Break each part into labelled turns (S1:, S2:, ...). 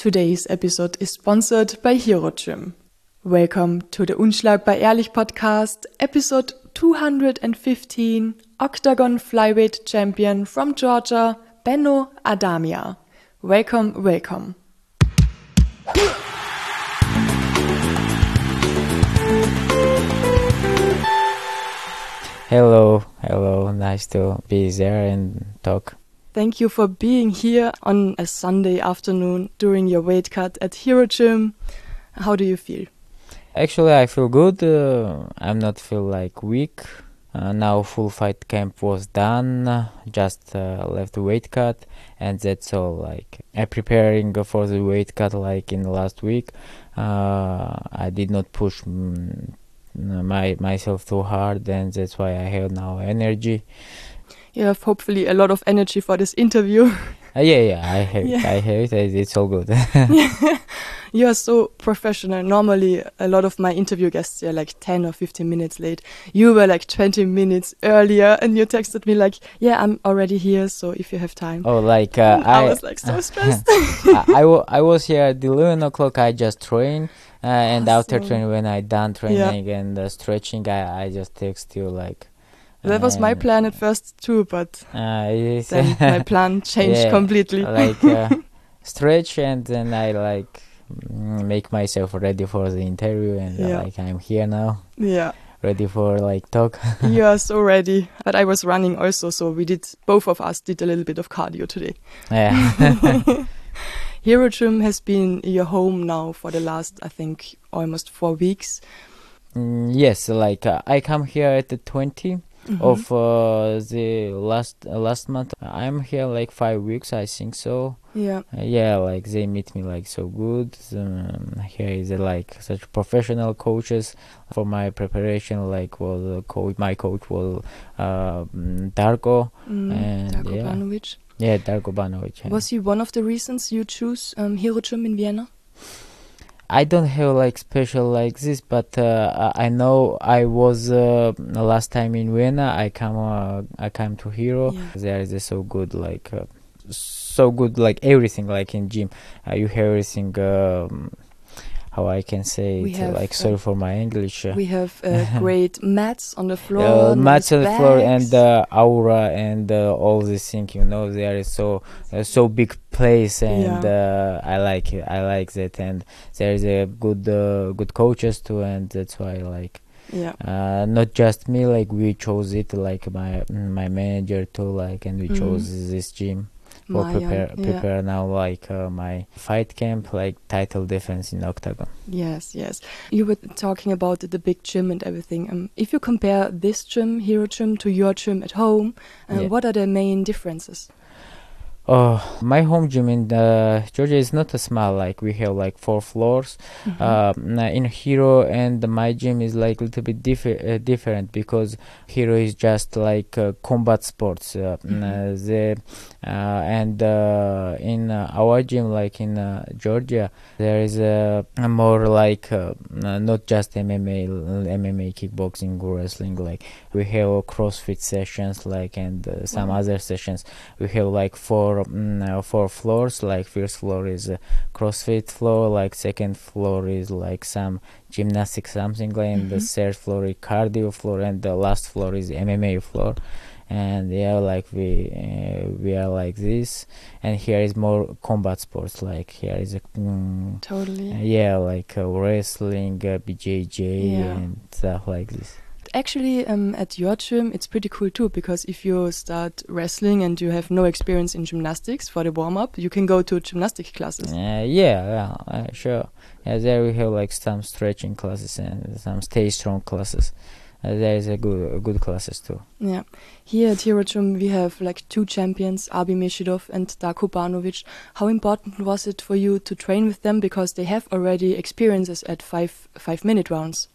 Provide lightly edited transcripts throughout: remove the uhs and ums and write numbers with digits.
S1: Today's episode is sponsored by Hero Gym. Welcome to the Unschlagbar Ehrlich podcast, episode 215, Octagon Flyweight Champion from Georgia, Benno Adamia. Welcome, welcome.
S2: Hello, nice to be there and talk.
S1: Thank you for being here on a Sunday afternoon during your weight cut at Hero Gym. How do you feel?
S2: Actually, I feel good. I'm not feel like weak. Now full fight camp was done. Just left the weight cut, and that's all. Like I'm preparing for the weight cut like in the last week. I did not push myself too hard, and that's why I have now energy.
S1: You have hopefully a lot of energy for this interview.
S2: I have it. It's all good.
S1: You are so professional. Normally, a lot of my interview guests are like 10 or 15 minutes late. You were like 20 minutes earlier, and you texted me like, "Yeah, I'm already here, so if you have time."
S2: Oh, like
S1: I was like so stressed.
S2: I was here at 11 o'clock. I just trained, and after
S1: Awesome.
S2: training, when I done training and stretching, I just text you like.
S1: That was my plan at first too, but
S2: Yes.
S1: then my plan changed completely.
S2: Like stretch, and then I like make myself ready for the interview, and like I'm here now, ready for like talk.
S1: You are so ready. But I was running also, so both of us did a little bit of cardio today.
S2: Yeah.
S1: Hero Gym has been your home now for the last, I think, almost 4 weeks.
S2: Yes, like I come here at the 20 of the last month. I'm here like 5 weeks, I think so. Yeah, like they meet me like so good. Here is like such professional coaches for my preparation. Like my coach was Darko and
S1: Darko Banovic.
S2: Yeah, Darko Banovic. Yeah.
S1: Was he one of the reasons you choose Hero Gym in Vienna?
S2: I don't have like special like this, but I know I was last time in Vienna. I come to Hero.
S1: Yeah.
S2: There is so good like everything like in gym. You have everything. How I can say
S1: we
S2: it?
S1: have,
S2: like sorry for my English.
S1: We have great mats on the floor.
S2: Mats on the floor and aura and all this thing. There is so big place, and I like it. I like that, and there is a good coaches too, and that's why I like. Not just me. Like we chose it. Like my manager too. Like, and we chose this gym. For prepare now like my fight camp, like title defense in Octagon.
S1: Yes. You were talking about the big gym and everything. If you compare this gym, Hero Gym, to your gym at home, what are the main differences?
S2: My home gym in Georgia is not a small. Like we have like 4 floors. In Hero, and my gym is like a little bit different because Hero is just like combat sports. And in our gym, like in Georgia, there is more like not just MMA, kickboxing, wrestling. Like we have CrossFit sessions, like and some other sessions. We have like 4 floors. Like first floor is CrossFit floor, like second floor is like some gymnastics something like, and the third floor is cardio floor, and the last floor is MMA floor. And like we are like this, and here is more combat sports. Like here is like wrestling, BJJ and stuff like this.
S1: Actually, at your gym, it's pretty cool too, because if you start wrestling and you have no experience in gymnastics for the warm-up, you can go to gymnastic classes.
S2: Sure. There we have like some stretching classes and some stay strong classes. There is a good classes too.
S1: Yeah. Here at Hero Gym, we have like 2 champions, Abi Meshidov and Darko Banovic. How important was it for you to train with them, because they have already experiences at 5-minute rounds?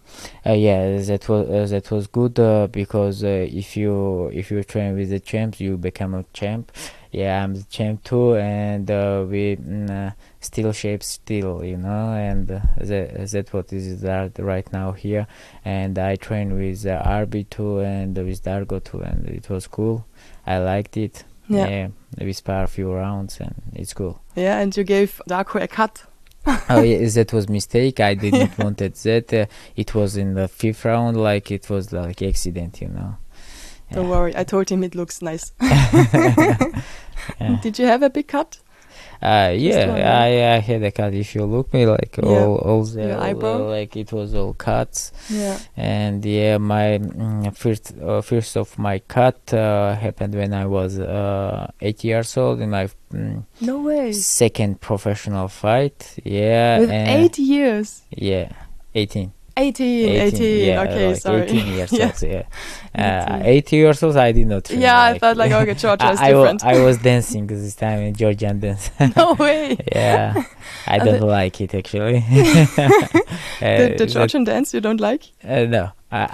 S2: That was good because if you train with the champs, you become a champ. I'm the champ too, and we still shape and that's what is that right now here. And I train with RB too and with Dargo too, and it was cool. I liked it. Yeah, we spar a few rounds and it's cool.
S1: Yeah, and you gave Darko a cut.
S2: Oh yeah, that was mistake. I did not wanted that. It was in the 5th round, like it was like accident, you know.
S1: Don't worry, I told him it looks nice.
S2: Yeah.
S1: Did you have a big cut?
S2: I had a cut. If you look me, like all the
S1: your eyebrow,
S2: like it was all cuts.
S1: Yeah.
S2: And yeah, my first of my cut happened when I was 8 years old in my
S1: No way.
S2: second professional fight. Yeah,
S1: With
S2: and
S1: 8 years.
S2: yeah, 18.
S1: 18.
S2: Yeah,
S1: Okay,
S2: like
S1: sorry.
S2: 18 years
S1: Yeah.
S2: old. Yeah,
S1: 18.
S2: 80 years old. I did not. Train,
S1: Yeah, I
S2: like,
S1: thought like, okay, Georgia is
S2: I
S1: different.
S2: I was dancing this time in Georgian dance.
S1: No way.
S2: Yeah, I don't like it actually.
S1: The Georgian dance you don't like?
S2: No,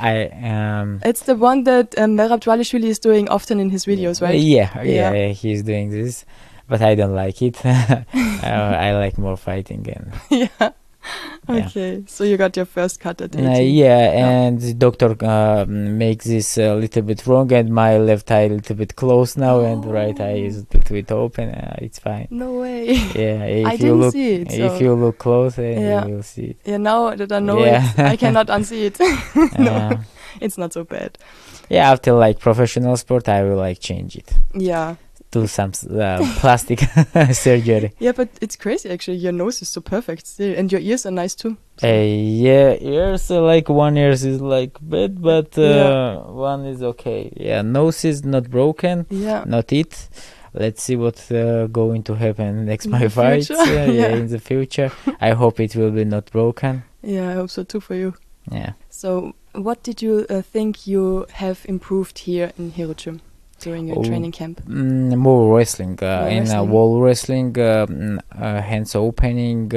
S1: It's the one that Merab Dvalishvili is doing often in his videos, right?
S2: Yeah, he's doing this, but I don't like it. I like more fighting and.
S1: Yeah. Okay, so you got your first cut at 18.
S2: And the doctor makes this a little bit wrong, and my left eye a little bit closed now, and right eye is a little bit open. It's fine.
S1: No way.
S2: Yeah, if
S1: I
S2: you
S1: didn't
S2: look,
S1: see it.
S2: if you look close, you will see it.
S1: Yeah, now that I know
S2: Yeah.
S1: it, I cannot unsee it. No, it's not so bad.
S2: Yeah, after like professional sport, I will like change it.
S1: Yeah.
S2: Do some plastic surgery.
S1: Yeah, but it's crazy actually. Your nose is so perfect still, and your ears are nice too.
S2: Yeah, ears like one ear is like bad, but one is okay. Yeah, nose is not broken.
S1: Yeah.
S2: Not it. Let's see what's going to happen next
S1: In
S2: my
S1: the
S2: fights.
S1: future?
S2: Yeah, in the future. I hope it will be not broken.
S1: Yeah, I hope so too for you.
S2: Yeah.
S1: So, what did you think you have improved here in Hero Gym during your training camp?
S2: More wrestling. In
S1: wrestling.
S2: wall wrestling, hands opening,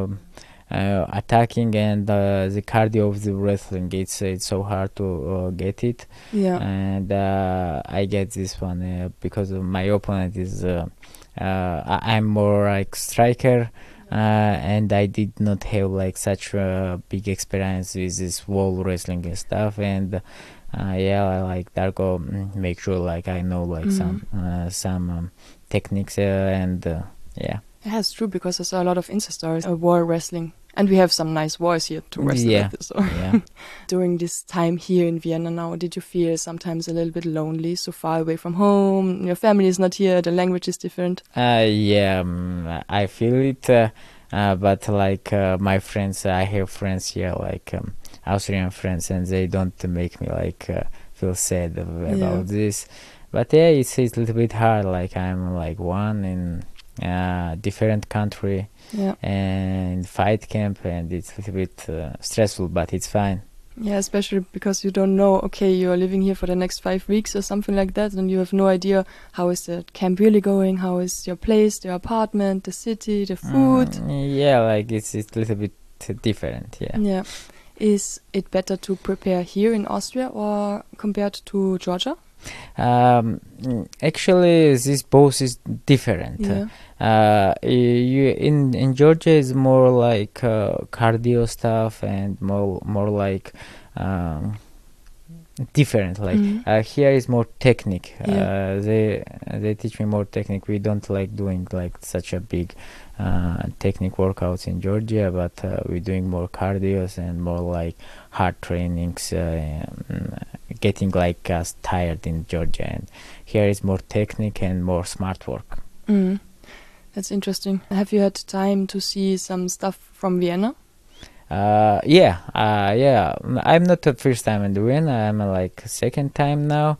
S2: attacking, and the cardio of the wrestling. It's so hard to get it.
S1: Yeah.
S2: And I get this one because of my opponent is I'm more like striker, and I did not have like such a big experience with this wall wrestling and stuff. And I like Darko. Make sure like I know like some techniques and yeah.
S1: Yeah, it's true because I saw a lot of Insta stories of war wrestling. And we have some nice wars here to wrestle with. So.
S2: Yeah.
S1: During this time here in Vienna now, did you feel sometimes a little bit lonely, so far away from home? Your family is not here, the language is different.
S2: I feel it, but like my friends, I have friends here, like Austrian friends, and they don't make me like feel sad about this. But yeah, it's a little bit hard. Like I'm like one in different country.
S1: Yeah.
S2: And fight camp, and it's a little bit stressful, but it's fine.
S1: Yeah, especially because you don't know, okay, you're living here for the next 5 weeks or something like that, and you have no idea how is the camp really going, how is your place, your apartment, the city, the food.
S2: Yeah, like it's a little bit different, yeah.
S1: Yeah. Is it better to prepare here in Austria or compared to Georgia?
S2: Actually, this both is different.
S1: Yeah.
S2: In Georgia is more like cardio stuff and more like different. Like here is more technique.
S1: Yeah.
S2: They teach me more technique. We don't like doing like such a big technique workouts in Georgia, but we're doing more cardios and more like hard trainings, getting like us tired in Georgia. And here is more technique and more smart work.
S1: That's interesting. Have you had time to see some stuff from Vienna?
S2: Yeah. I'm not the first time in Vienna. I'm like second time now.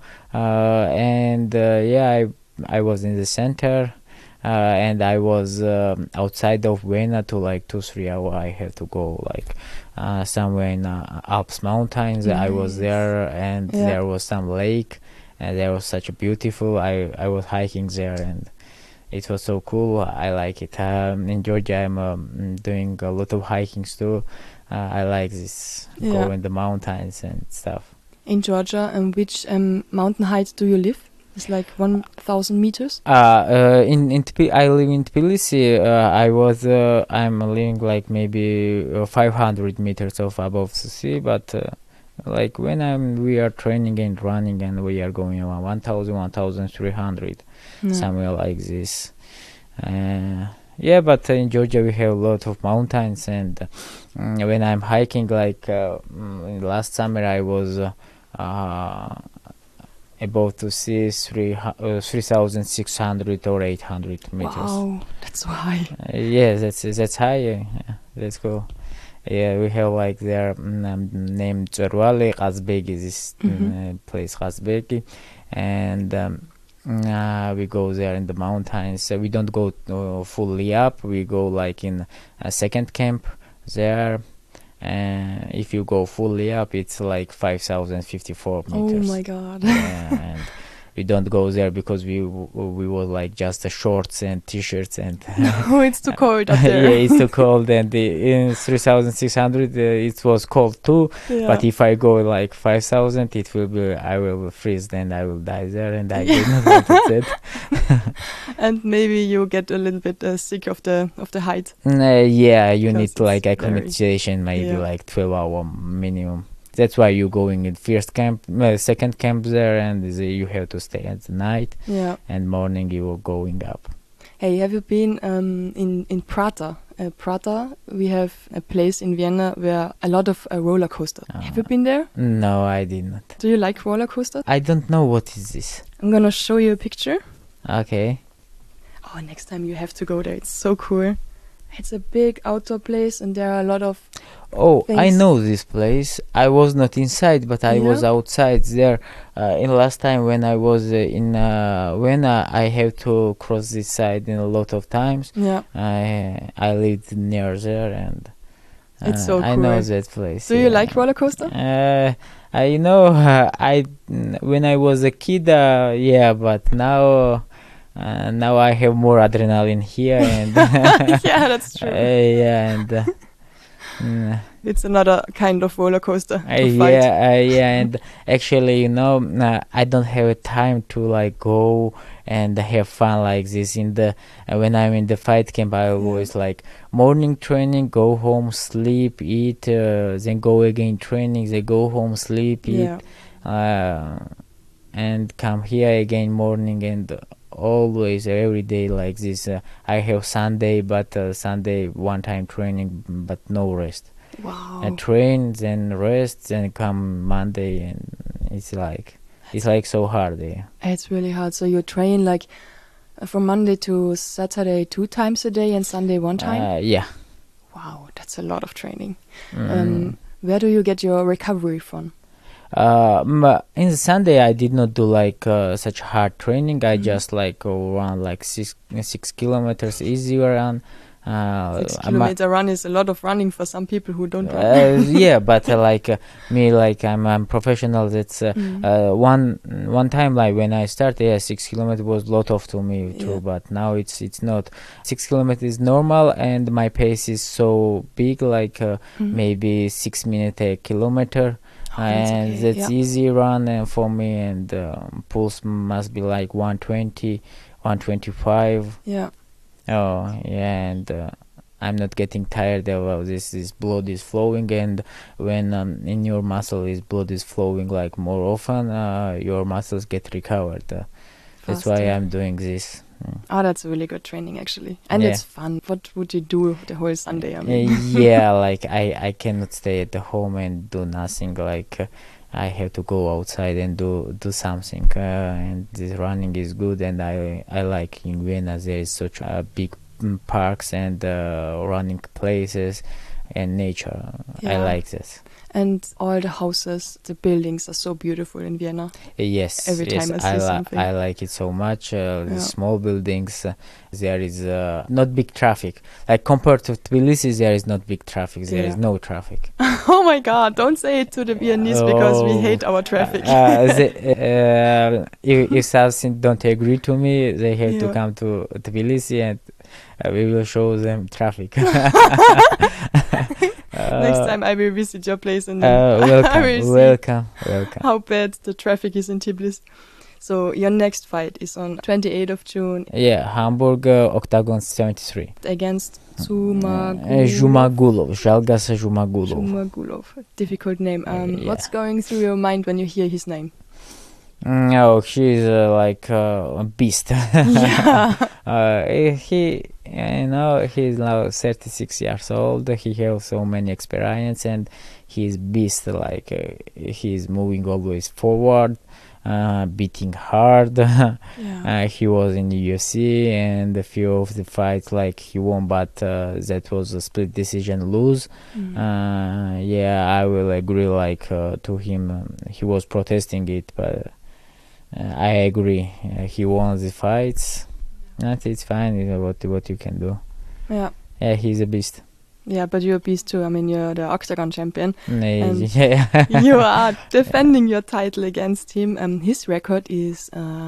S2: I was in the center. And I was outside of Vienna to like 2-3 hours. I have to go like somewhere in Alps mountains.
S1: Nice.
S2: I was there, and there was some lake, and there was such a beautiful. I was hiking there, and it was so cool. I like it. In Georgia, I'm doing a lot of hikings too. I like this. Go in the mountains and stuff.
S1: In Georgia, and which mountain height do you live? It's like 1,000 meters.
S2: I live in Tbilisi. I'm living like maybe 500 meters above the sea. But like when we are training and running, and we are going around 1,000, 1,300. somewhere like this. Yeah, but in Georgia we have a lot of mountains, and when I'm hiking, like last summer, I was about to see 3,600 or 800 meters.
S1: Wow, that's so high.
S2: Yes, that's high. Yeah, that's cool. Yeah, we have like there named Tserwali, Qazbegi, this place Qazbegi, and we go there in the mountains. We don't go fully up. We go like in a second camp there. If you go fully up, it's like 5,054 meters.
S1: Oh my God.
S2: Yeah, and we don't go there because we were like just shorts and t-shirts and
S1: No, it's too cold up there.
S2: yeah, it's too cold, and in 3,600 it was cold too.
S1: Yeah.
S2: But if I go like 5,000, I will freeze, then I will die there, and I did not want it.
S1: And maybe you get a little bit sick of the height.
S2: Yeah, you
S1: Because
S2: need like
S1: it's
S2: acclimatization, maybe
S1: yeah.
S2: like 12-hour minimum. That's why you're going in first camp, second camp there, and you have to stay at the night,
S1: Yeah.
S2: and morning you are going up.
S1: Hey, have you been in Prater? Prater, we have a place in Vienna where a lot of roller coasters. Have you been there?
S2: No, I did not.
S1: Do you like roller coasters?
S2: I don't know what is this.
S1: I'm gonna show you a picture.
S2: Okay.
S1: Oh, next time you have to go there. It's so cool. It's a big outdoor place, and there are a lot of
S2: Oh, I
S1: things.
S2: know this place. I was not inside, but I was
S1: Yeah?
S2: outside there. In last time when I was in Vienna, I have to cross this side in a lot of times.
S1: Yeah.
S2: I lived near there, and
S1: It's so
S2: I know
S1: cool.
S2: that place.
S1: Do you like roller coaster?
S2: I know. When I was a kid, yeah, but now I have more adrenaline here, and
S1: Yeah, that's true.
S2: yeah, and.
S1: It's another kind of roller coaster to fight.
S2: Yeah, and actually, I don't have a time to like go and have fun like this. When I'm in the fight camp, I always like morning training, go home, sleep, eat, then go again training, then go home, sleep, eat, and come here again morning, and always every day like this. I have Sunday, but Sunday one time training, but no rest.
S1: Wow.
S2: I train, then rest, then come Monday, and it's like so hard. Yeah.
S1: It's really hard. So you train like from Monday to Saturday 2 times a day and Sunday 1 time?
S2: Yeah.
S1: Wow, that's a lot of training. Where do you get your recovery from?
S2: In the Sunday I did not do like such hard training. I just like run like 6 kilometers easy run.
S1: 6 kilometer run is a lot of running for some people who don't run.
S2: Yeah, but me, like I'm professional. That's one time, like when I started, 6 kilometers was lot of to me too. But now it's not. 6 kilometers is normal, and my pace is so big, like maybe 6 minutes a kilometer. And
S1: okay.
S2: that's easy run for me, and pulse must be like 120, 125.
S1: Yeah.
S2: Oh yeah, and I'm not getting tired of this blood is flowing, and when in your muscle is blood is flowing like more often, your muscles get recovered. That's why I'm doing this.
S1: Oh, that's a really good training actually, and it's fun. What would you do the whole Sunday? I mean?
S2: Yeah, like I cannot stay at the home and do nothing. Like I have to go outside and do something. And this running is good, and I like in Vienna there is such big parks and running places and nature. I like this.
S1: And all the houses, the buildings are so beautiful in Vienna.
S2: Yes,
S1: every time I see something.
S2: I like it so much. The small buildings, there is not big traffic. Like compared to Tbilisi, there is not big traffic. There is no traffic.
S1: Oh my God! Don't say it to the Viennese because we hate our traffic.
S2: If something don't agree to me, they have to come to Tbilisi, and we will show them traffic.
S1: Next time I will visit your place and
S2: welcome.
S1: How bad the traffic is in Tbilisi. So your next fight is on 28th of June.
S2: Yeah, Hamburg, Octagon 73.
S1: Against Zhumagulov.
S2: Zhalgas Zhumagulov.
S1: Zhumagulov. Difficult name. What's going through your mind when you hear his name?
S2: No, she's like a beast.
S1: Yeah.
S2: He's now 36 years old. He has so many experience, and he's beast. Like he's moving always forward, beating hard.
S1: Yeah.
S2: He was in the UFC, and a few of the fights like he won, but that was a split decision lose. Yeah, I will agree. Like to him, he was protesting it, but. I agree. He won the fights. That it's fine. What you can do.
S1: Yeah.
S2: Yeah, he's a beast.
S1: Yeah, but you're a beast too. I mean, you're the Octagon champion.
S2: Yeah.
S1: You are defending your title against him. His record is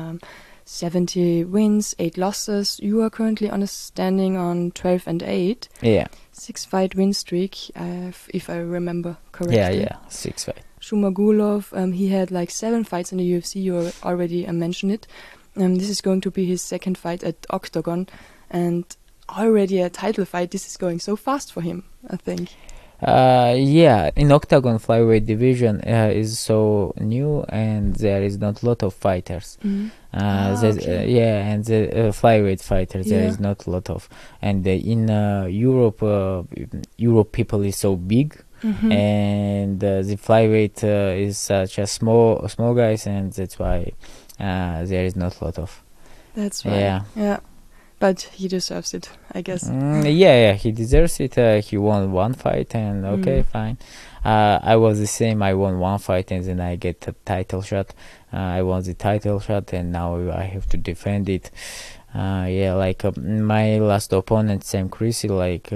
S1: 70 wins, 8 losses. You are currently on a standing on 12-8.
S2: Yeah.
S1: 6-fight win streak, if I remember correctly.
S2: Yeah. 6 fight.
S1: Shumagulov, he had like 7 fights in the UFC. You already mentioned it. This is going to be his second fight at Octagon, and already a title fight. This is going so fast for him, I think.
S2: Yeah, in Octagon flyweight division is so new, and there is not a lot of fighters.
S1: Okay.
S2: Yeah, and the flyweight fighters there
S1: Yeah.
S2: is not a lot of, and in Europe, Europe people is so big. And the flyweight is such a small guys, and that's why there is not a lot of.
S1: That's right. Yeah. But he deserves it, I guess.
S2: Yeah, he deserves it. He won one fight, and okay, fine. I was the same. I won one fight, and then I get a title shot. I won the title shot, and now I have to defend it. Yeah, like my last opponent, Sam Creasy, like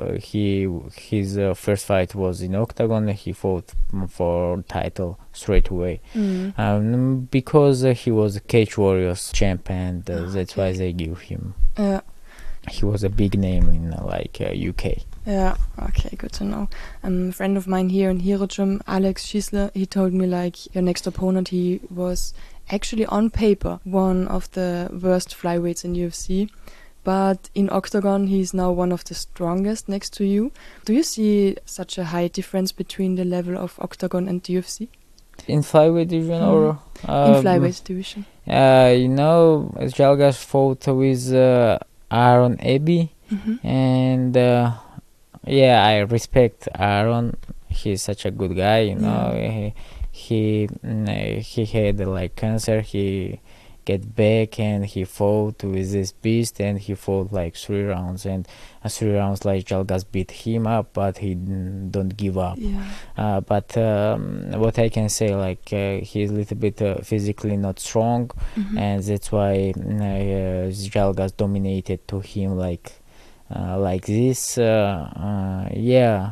S2: his first fight was in Octagon. He fought for title straight away, because he was a Cage Warriors champ, and that's why they give him.
S1: Yeah.
S2: He was a big name in UK.
S1: Yeah, okay, good to know. A friend of mine here in Hero Gym, Alex Schießler, he told me like your next opponent, he was actually on paper one of the worst flyweights in UFC, but in Octagon he's now one of the strongest next to you. Do you see such a high difference between the level of Octagon and UFC?
S2: In flyweight division or
S1: in flyweight division?
S2: Zhalgas fought with Aaron Abbey, and yeah, I respect Aaron. He's such a good guy, He had like cancer. He get back and he fought with this beast, and he fought like 3 rounds, and 3 rounds like Zhalgas beat him up, but he don't give up. But what I can say, like he's a little bit physically not strong, and that's why Zhalgas dominated to him like this. Yeah,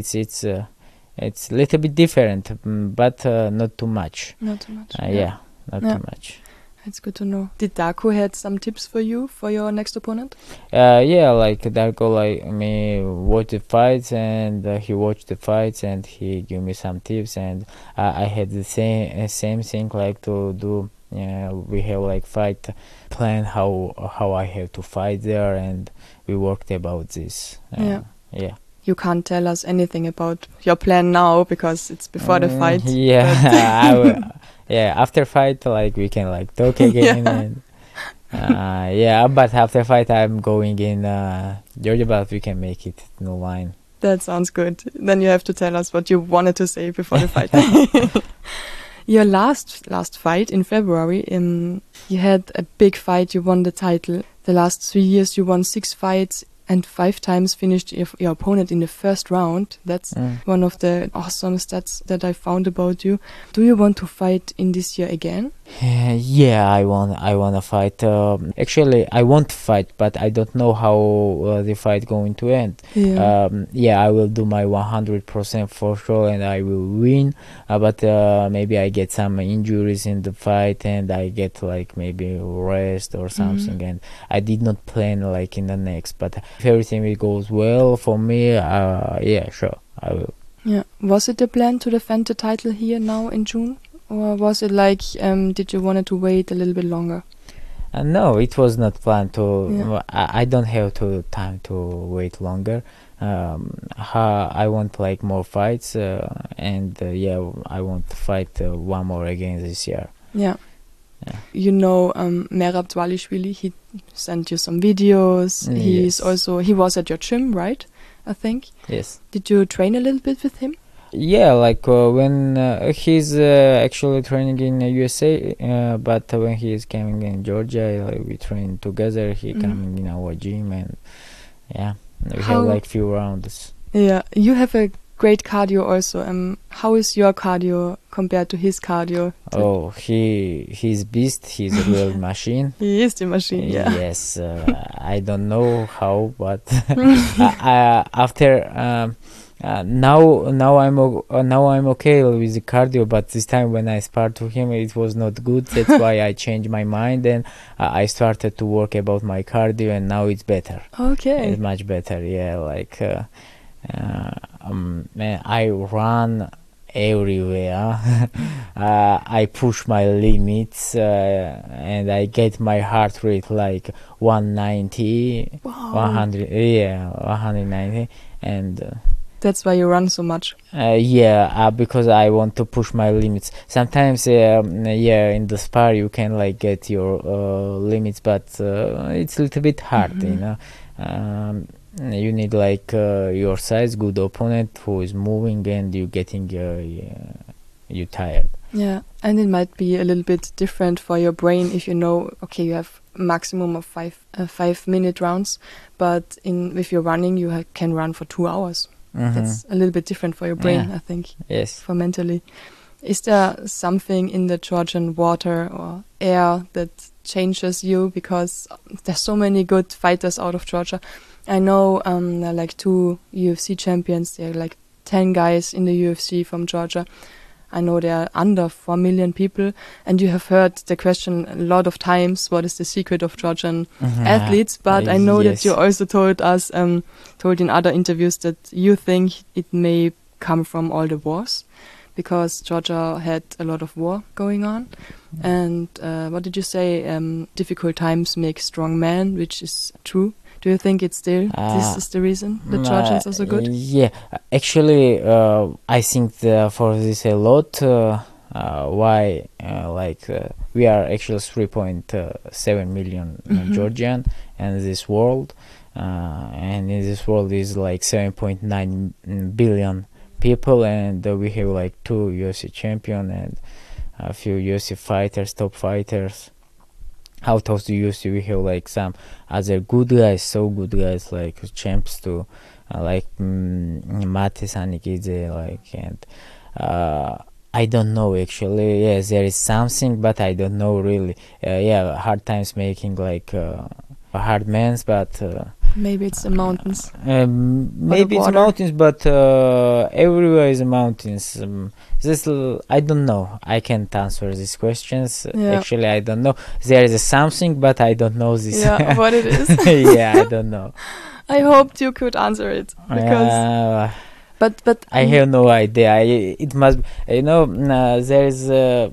S2: it's a little bit different, but not too much.
S1: Not too much.
S2: Yeah, not too much.
S1: It's good to know. Did Darko had some tips for you for your next opponent?
S2: Yeah, like Darko, like me, watch the fights, and he watched the fights, and he gave me some tips, and I had the same thing, like to do. We have like fight plan how I have to fight there, and we worked about this. Yeah.
S1: You can't tell us anything about your plan now because it's before the fight.
S2: Yeah, I will, yeah. After fight, like we can like talk again. And, yeah, but after fight, I'm going in Georgia, but we can make it no line.
S1: That sounds good. Then you have to tell us what you wanted to say before the fight. Your last fight in February, you had a big fight. You won the title. The last 3 years, you won 6 fights. And 5 times finished your opponent in the first round. That's one of the awesome stats that I found about you. Do you want to fight in this year again?
S2: Yeah, I want to fight. Actually, I want to fight, but I don't know how the fight going to end. Yeah, I will do my 100% for sure, and I will win. But maybe I get some injuries in the fight, and I get like maybe rest or something. And I did not plan like in the next. But if everything goes well for me, yeah, sure, I will.
S1: Yeah, was it the plan to defend the title here now in June? Or was it like, did you wanted to wait a little bit longer?
S2: No, it was not planned to. I don't have time to wait longer. I want like more fights, and yeah, I want to fight one more again this year.
S1: Yeah.
S2: Yeah.
S1: You know, Merab Dvalishvili, he sent you some videos.
S2: Yes.
S1: He was at your gym, right? I think.
S2: Yes.
S1: Did you train a little bit with him?
S2: Yeah, like when he's actually training in USA, but when he is coming in Georgia, we train together. He coming in our gym, and yeah, we have like few rounds.
S1: Yeah, you have a great cardio also. How is your cardio compared to his cardio?
S2: Oh, he's beast. He's a real machine.
S1: He is the machine. Yeah.
S2: Yes, I don't know how, but after. Now I'm okay with the cardio, but this time when I sparred to him, it was not good. That's why I changed my mind, and I started to work about my cardio, and now it's better.
S1: Okay.
S2: It's much better. Yeah, like man, I run everywhere. I push my limits, and I get my heart rate like 190,
S1: Wow.
S2: 100, yeah, 190, and.
S1: That's why you run so much.
S2: Because I want to push my limits. Sometimes, in the spar you can like get your limits, but it's a little bit hard, you know. You need like your size, good opponent who is moving, and you getting you tired.
S1: Yeah, and it might be a little bit different for your brain if you know, okay, you have maximum of 5-minute rounds, but with your running you can run for 2 hours. That's a little bit different for your brain, I think.
S2: Yes.
S1: For mentally. Is there something in the Georgian water or air that changes you? Because there's so many good fighters out of Georgia. I know there are like 2 UFC champions. There are like 10 guys in the UFC from Georgia. I know there are under 4 million people, and you have heard the question a lot of times, what is the secret of Georgian athletes? But I know that you also told us, told in other interviews that you think it may come from all the wars, because Georgia had a lot of war going on. And what did you say? Difficult times make strong men, which is true. Do you think it's still this is the reason the Georgians are so good?
S2: Yeah, actually, I think for this a lot. Why? We are actually 3.7 million Georgian in this world, and in this world is like 7.9 billion people, and we have like 2 UFC champion and a few UFC fighters, top fighters. Out of the UFC, we have like some other good guys, so good guys like champs too, like Mate Sanikidze, like, and I don't know actually. Yes, there is something, but I don't know really. Hard times making like hard mans, but
S1: maybe it's the mountains.
S2: Maybe it's mountains, but everywhere is mountains. I don't know. I can't answer these questions. Actually, I don't know. There is something, but I don't know this.
S1: Yeah, what it is.
S2: Yeah, I don't know.
S1: I hoped you could answer it, because. But
S2: I have no idea. It must. There is.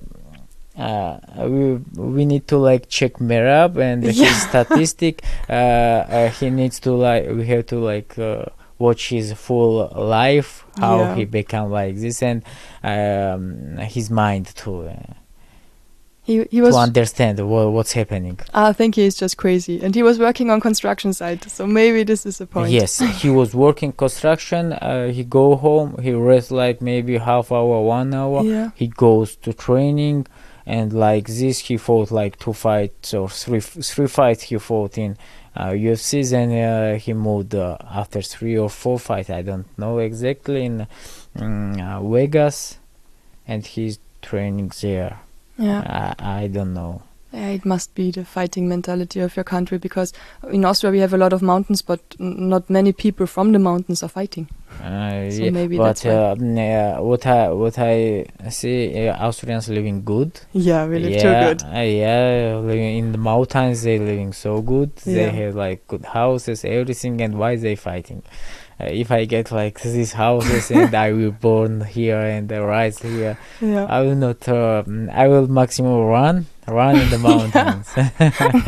S2: We need to like check Merab and his statistic. He needs to we have to watch his full life, how he become like this, and his mind too.
S1: He was
S2: to understand what's happening.
S1: I think he is just crazy, and he was working on construction site, so maybe this is the point.
S2: Yes, he was working construction. He go home, he rest like maybe half hour, 1 hour.
S1: Yeah.
S2: He goes to training, and like this he fought like 2 fights or three fights he fought in UFCs, and he moved after 3 or 4 fights, I don't know exactly, in Vegas, and he's training there.
S1: Yeah,
S2: I don't know.
S1: Yeah, it must be the fighting mentality of your country, because in Austria we have a lot of mountains, but not many people from the mountains are fighting. So maybe that's why.
S2: What I see, Austrians living good.
S1: Yeah, we live too good.
S2: Living in the mountains, they living so good.
S1: Yeah.
S2: They have like good houses, everything, and why they fighting? If I get like these houses and I will born here and rise here, I will not. I will maximum run in the mountains.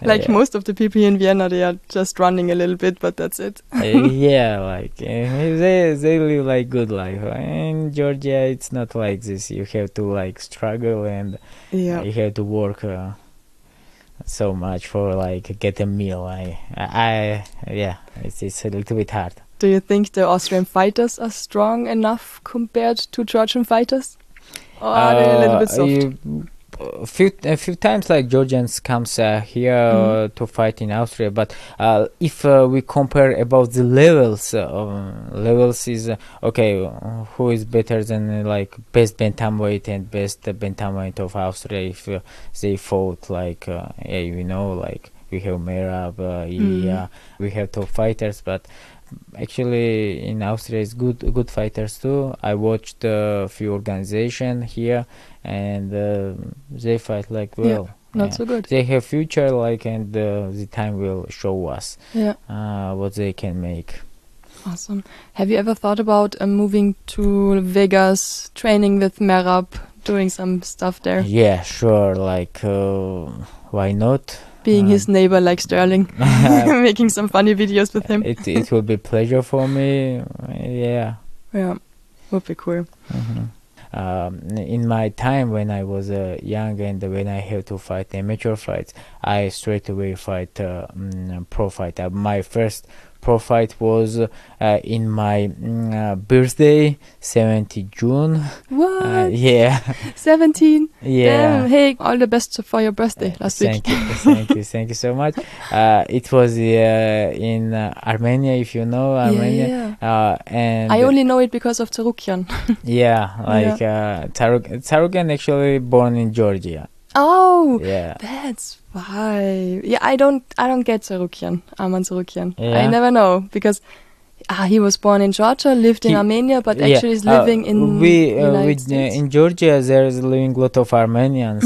S1: Like
S2: Yeah.
S1: most of the people here in Vienna, they are just running a little bit, but that's it.
S2: Yeah, like they live like good life. In Georgia, it's not like this. You have to like struggle and
S1: Yeah.
S2: you have to work so much for like get a meal. Yeah, it's a little bit hard.
S1: Do you think the Austrian fighters are strong enough compared to Georgian fighters? Or are they a little bit soft?
S2: A few times like Georgians comes here to fight in Austria, but if we compare about the levels, levels is okay. Who is better than like best bantamweight and best bantamweight of Austria? If they fought like yeah, you know, like we have Merab, Ilya, we have top fighters, but actually in Austria is good fighters too. I watched a few organizations here and they fight like well.
S1: Not so good.
S2: They have future like and the time will show us what they can make.
S1: Awesome. Have you ever thought about moving to Vegas, training with Merab, doing some stuff there?
S2: Yeah, sure, like why not?
S1: Being his neighbor like Sterling, making some funny videos with him.
S2: It will be pleasure for me. Yeah.
S1: Yeah, would be cool.
S2: In my time when I was young and when I had to fight amateur fights, I straight away fight pro fight. My first pro fight was in my birthday, 17 June.
S1: What?
S2: Yeah.
S1: 17?
S2: Yeah.
S1: Damn, hey, all the best for your birthday last week.
S2: Thank you so much. It was in Armenia, if you know Armenia. And
S1: I only know it because of Tsarukyan.
S2: yeah, like Tsarugan actually born in Georgia.
S1: Oh,
S2: yeah,
S1: that's why. Yeah, I don't get Tsarukyan, Arman Tsarukyan.
S2: Yeah.
S1: I never know because he was born in Georgia, lived in Armenia, but actually is living in United States.
S2: In Georgia there is living lot of Armenians.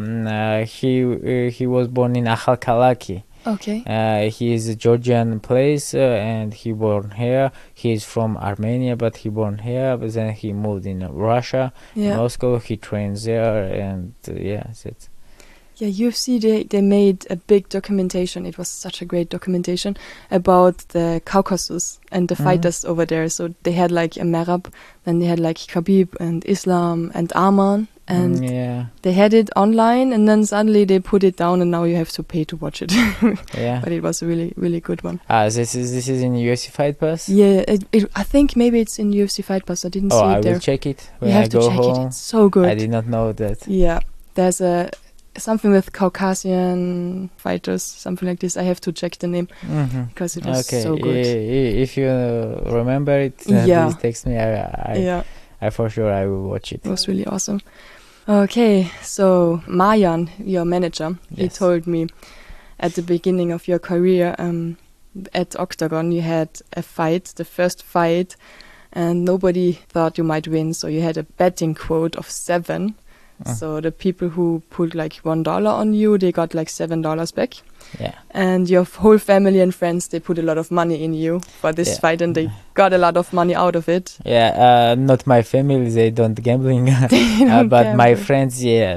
S2: He was born in Akhalkalaki.
S1: Okay.
S2: He is a Georgian place and he born here. He is from Armenia, but he born here. But then he moved in Russia, Moscow. He trains there, and that's it.
S1: Yeah, UFC, they made a big documentation. It was such a great documentation about the Caucasus and the fighters over there. So they had like a Merab, then they had like Khabib and Islam and Arman. And they had it online, and then suddenly they put it down, and now you have to pay to watch it.
S2: Yeah,
S1: but it was a really, really good one.
S2: This is in UFC Fight Pass.
S1: Yeah, I think maybe it's in UFC Fight Pass. I didn't see it there.
S2: I will check it when
S1: you have
S2: I go
S1: to check
S2: home.
S1: it. It's so good.
S2: I did not know that.
S1: Yeah, there's something with Caucasian fighters, something like this. I have to check the name because it was so good.
S2: If you remember it, please text me. I for sure I will watch it.
S1: It was really awesome. Okay, so Marjan, your manager, he told me at the beginning of your career at Octagon you had a fight, the first fight, and nobody thought you might win, so you had a betting quote of 7. So the people who put like $1 on you, they got like $7 back.
S2: Yeah.
S1: And your whole family and friends, they put a lot of money in you for this fight, and they got a lot of money out of it.
S2: Yeah, not my family, they don't gambling. But my friends,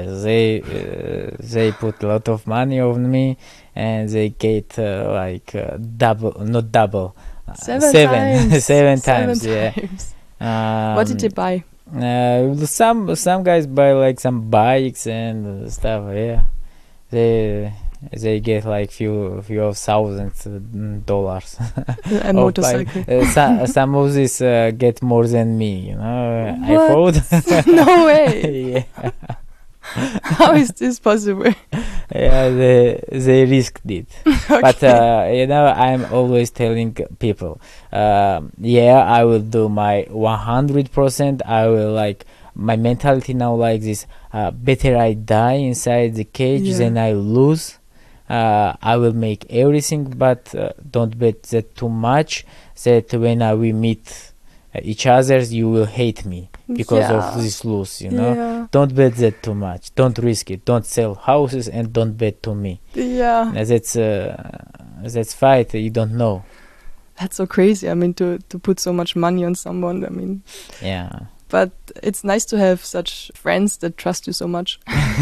S2: they put a lot of money on me, and they get double, not double,
S1: 7 times.
S2: 7 times.
S1: What did they buy?
S2: Some guys buy like some bikes and stuff. Yeah, they get like few of thousands dollars.
S1: A motorcycle.
S2: Some of these get more than me. You know,
S1: what?
S2: I thought.
S1: No way.
S2: Yeah.
S1: How is this possible?
S2: Yeah, they risked it.
S1: Okay.
S2: But I'm always telling people, I will do my 100%. I will my mentality now like this. Better I die inside the cage than I lose. I will make everything, but don't bet that too much. That when we meet each other, you will hate me because of this lose. Don't bet that too much. Don't risk it. Don't sell houses and don't bet to me.
S1: Yeah,
S2: that's fight. You don't know.
S1: That's so crazy. I mean, to put so much money on someone. I mean, but it's nice to have such friends that trust you so much.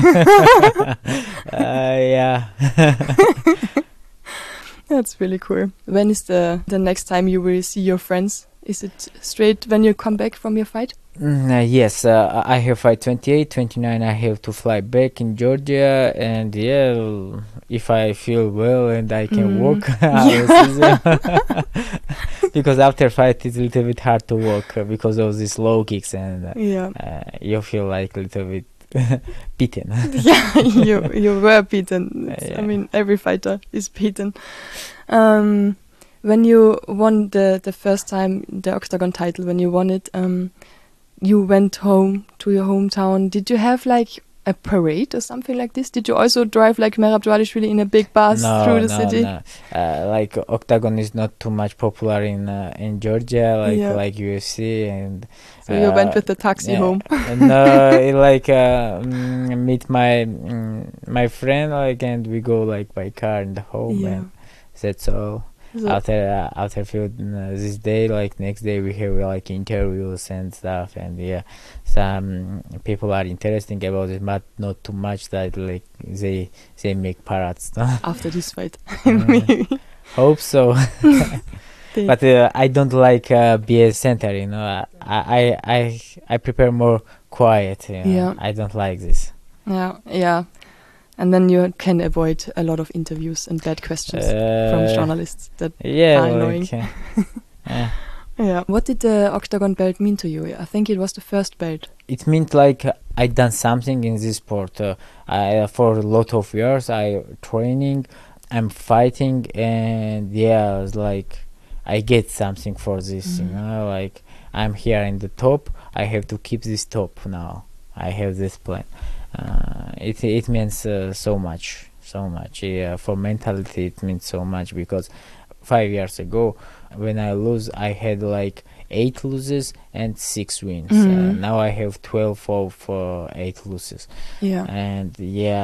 S2: Yeah.
S1: That's really cool. When is the next time you will see your friends? Is it straight when you come back from your fight?
S2: Yes, I have fight 28, 29. I have to fly back in Georgia, and yeah, if I feel well and I can walk, I will see them. Because after fight it's a little bit hard to walk because of these low kicks, and you feel like a little bit beaten.
S1: Yeah, you were beaten.
S2: Yeah.
S1: I mean, every fighter is beaten. When you won the first time the Octagon title, when you won it, you went home to your hometown. Did you have like a parade or something like this? Did you also drive like Merab Dvalishvili in a big bus through the city?
S2: No. Like Octagon is not too much popular in Georgia, like UFC, and
S1: so you went with the taxi home.
S2: And like meet my friend, like, and we go like by car in the home, and that's all. So after few this day, like next day we have like interviews and stuff, and some people are interesting about it, but not too much that like they make parades.
S1: After this fight,
S2: hope so. But I don't like be a center, you know. I prepare more quiet. You know? I don't like this.
S1: Yeah. And then you can avoid a lot of interviews and bad questions from journalists that are annoying. Yeah. What did the Octagon belt mean to you? I think it was the first belt.
S2: It meant like I done something in this sport. For a lot of years I training, I'm fighting, and it's like I get something for this. You know, like I'm here in the top. I have to keep this top now. I have this plan. It means so much. For mentality it means so much, because 5 years ago when I lose I had like 8 losses and 6 wins. Now I have 12 of 8 losses. And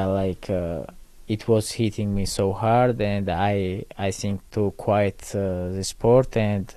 S2: it was hitting me so hard, and I think to quit the sport, and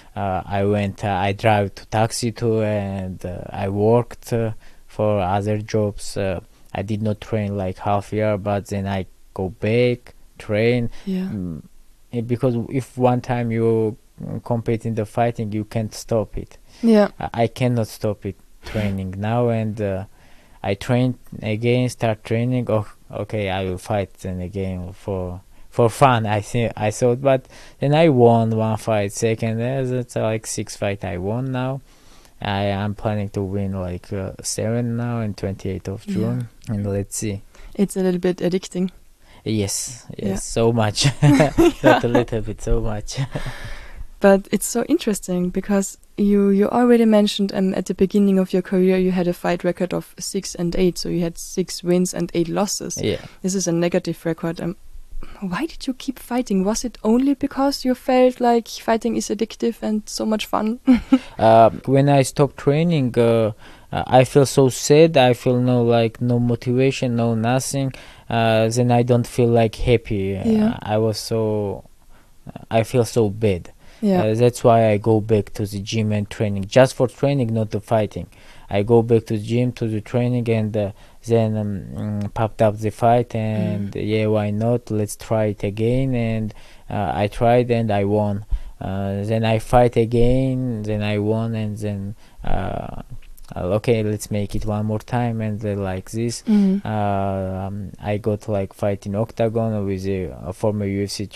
S2: I drive to taxi too, and I worked for other jobs. I did not train like half year, but then I go back, train. Because if one time you compete in the fighting, you can't stop it. I cannot stop it training now, and I train again, start training. Oh, okay, I will fight then again for fun. I thought, but then I won one fight, second. That's like 6 fight I won now. I am planning to win like 7 now in 28th of June, and let's see.
S1: It's a little bit addicting.
S2: Yes, so much. Not a little bit, so much.
S1: But it's so interesting because you already mentioned at the beginning of your career you had a fight record of 6 and 8, so you had 6 wins and 8 losses. This is a negative record. Why did you keep fighting? Was it only because you felt like fighting is addictive and so much fun?
S2: When I stopped training, I feel so sad. I feel no motivation, no nothing. Then I don't feel like happy. I feel so bad. That's why I go back to the gym and training, just for training, not the fighting. I go back to the gym, to the training, and then popped up the fight, and why not? Let's try it again. And I tried and I won. Then I fight again, then I won, and then okay, let's make it one more time, and like this. I got like fight in Octagon with a former UFC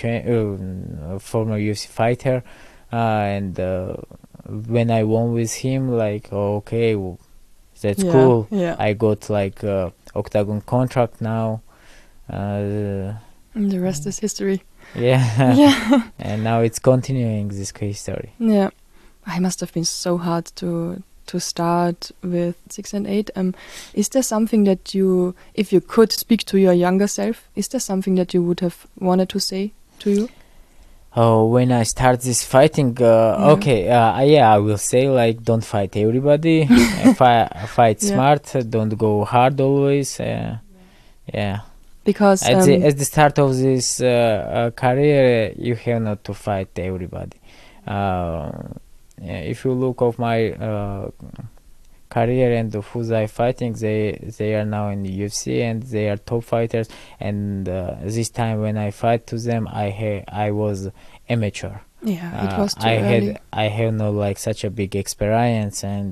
S2: fighter, and when I won with him, like, okay, that's cool. I got like Octagon contract now.
S1: And the rest is history.
S2: And now it's continuing this history.
S1: I must have been so hard to start with 6 and 8. Is there something that you, if you could speak to your younger self, is there something that you would have wanted to say to you?
S2: Oh, when I start this fighting, I will say, like, don't fight everybody. Fight smart, don't go hard always.
S1: Because
S2: at the start of this career, you have not to fight everybody. If you look of my career and who's I fighting, they are now in the UFC and they are top fighters. And this time when I fight to them, I was amateur.
S1: Yeah, it was too early.
S2: I have no like such a big experience, and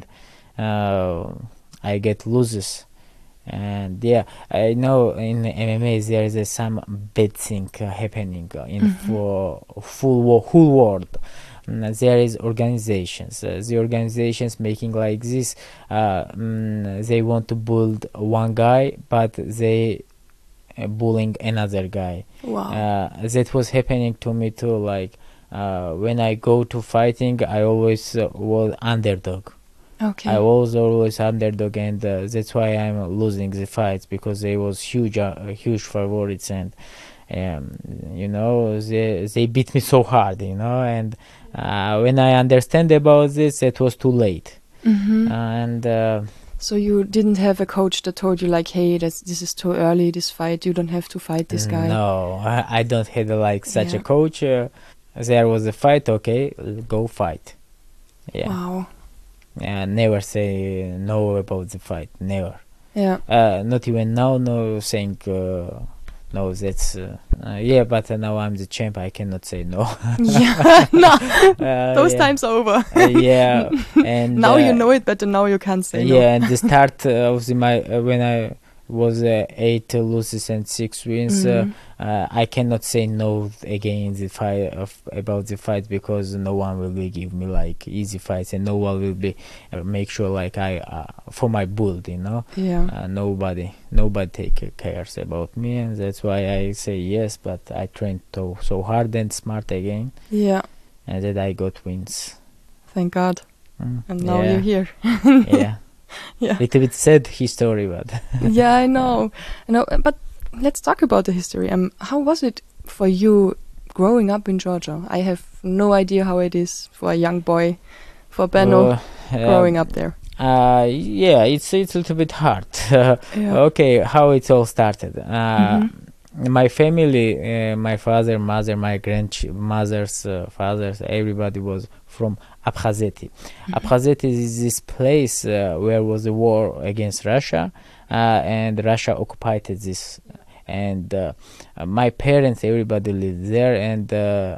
S2: I get loses. And yeah, I know in MMA there is some bad thing happening in for whole world. There is organizations. The organizations making like this. They want to build one guy, but they bullying another guy.
S1: Wow.
S2: That was happening to me too. Like when I go to fighting, I always was underdog.
S1: Okay.
S2: I was always underdog, and that's why I'm losing the fights, because they was huge favorites, and you know, they beat me so hard, you know. And when I understand about this, it was too late. And
S1: so you didn't have a coach that told you like, hey, this is too early, this fight, you don't have to fight this guy?
S2: No, I don't have like such
S1: Yeah.
S2: a coach. There was a fight, okay, go fight. Yeah.
S1: Wow.
S2: Never say no about the fight, never.
S1: Yeah.
S2: Not even now, no saying no, that's yeah, but now I'm the champ, I cannot say no.
S1: Yeah. No. Those
S2: yeah.
S1: times are over.
S2: Yeah, and
S1: Now you know it better, now you can't say no.
S2: yeah, and the start of my when I was 8 losses and 6 wins, I cannot say no again the fight about the fight, because no one will be give me like easy fights, and no one will be make sure like I for my build, you know.
S1: Yeah.
S2: Nobody take cares about me, and that's why I say yes. But I trained so hard and smart again,
S1: Yeah.
S2: and that I got wins.
S1: Thank God. And now
S2: yeah.
S1: you're here.
S2: Yeah.
S1: Yeah.
S2: Little bit sad history, but
S1: Yeah, I know. But let's talk about the history. How was it for you growing up in Georgia? I have no idea how it is for a young boy, for Benno, growing up there.
S2: Yeah, it's a little bit hard.
S1: Yeah.
S2: Okay, how it all started. My family, my father, mother, my grandmother's fathers, everybody was from Abkhazeti. Abkhazeti is this place where was a war against Russia, and Russia occupied this. And my parents, everybody lived there, and